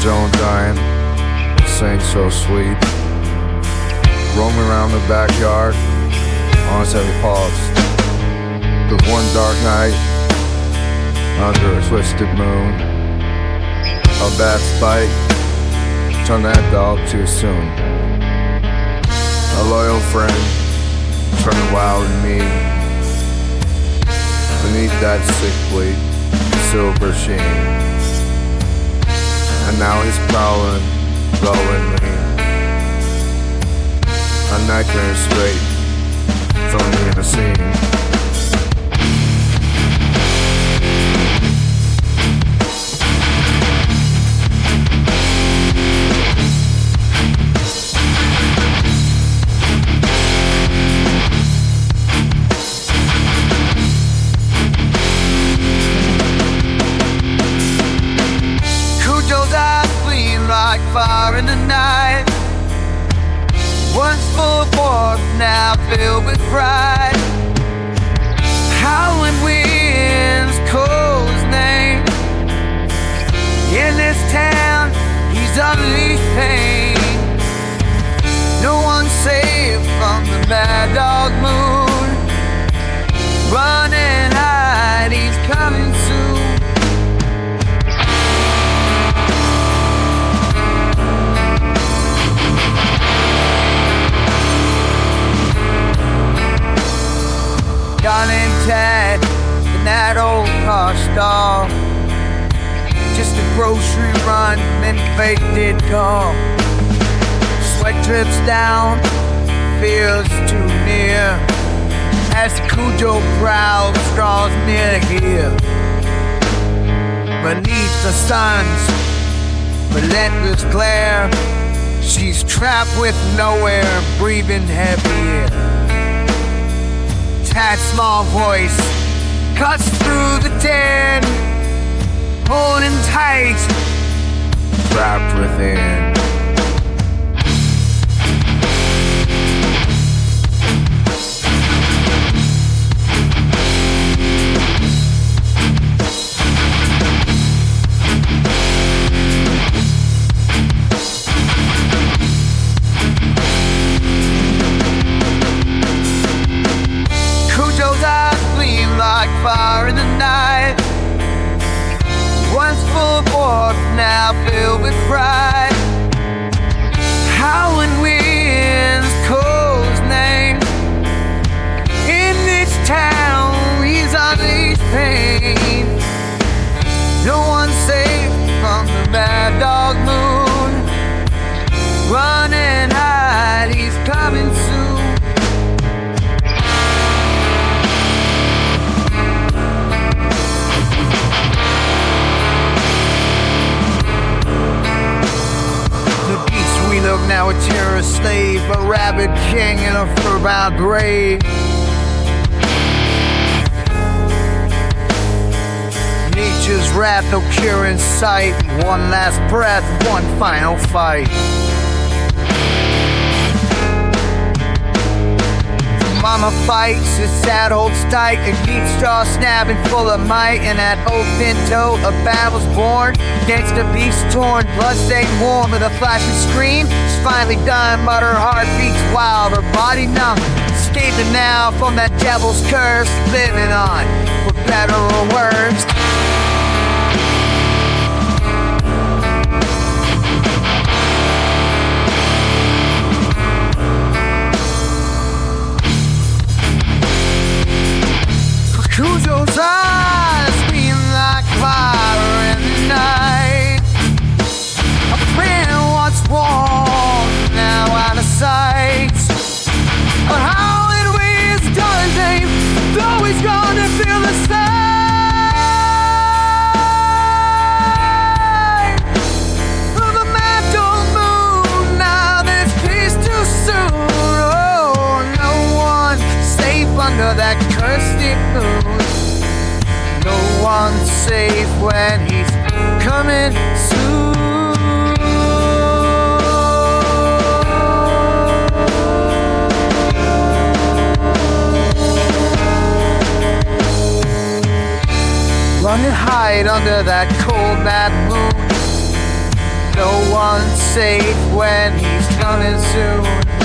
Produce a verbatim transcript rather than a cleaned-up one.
own giant, sang so sweet. Roaming around the backyard on his heavy paws. But one dark night, under a twisted moon, a bat's bite turned that dog too soon. A loyal friend turned wild and mean beneath that sickly silver sheen. And now he's prowling low and lean, a nightmare straight from the inner scene. Like fire in the night, once full of warmth, now filled with pride. Howling winds call his name. In this town, he's unleashed pain. No one's safe from the mad dog moon. Run and hide, he's coming soon. John and Ted in that old car stall, just a grocery run, many fate did call. Sweat drips down, feels too near, as Cujo prowls, draws near here. Beneath the sun's relentless glare, she's trapped with nowhere, breathing heavy air. That small voice cuts through the tin, holding tight, trapped within. Like fire in the night, once full of warmth, now filled with pride. Howling winds call his name. In this town, he's unleashed pain. No one's safe from the mad dog moon. Run and hide, he's coming soon. Now a terrorist slave, a rabid king in a fur-bound grave. Nature's wrath, no cure in sight. One last breath, one final fight. Mama fights, his sad old stike, a deep straw snapping full of might. And that old pinto, a battle's born, against the beast torn, bloodstained warm with a flashing scream. She's finally done, but her heart beats wild, her body numb, escaping now from that devil's curse, living on, for better or worse. Cujo's eyes beam like fire in the night. A friend once warm, now out of sight. But how it was done his name, though he's gonna feel the same. From the mantle moon, now there's peace too soon. Oh, no one safe under that cursed moon. No one's safe when he's coming soon. Run and hide under that cold, mad moon. No one's safe when he's coming soon.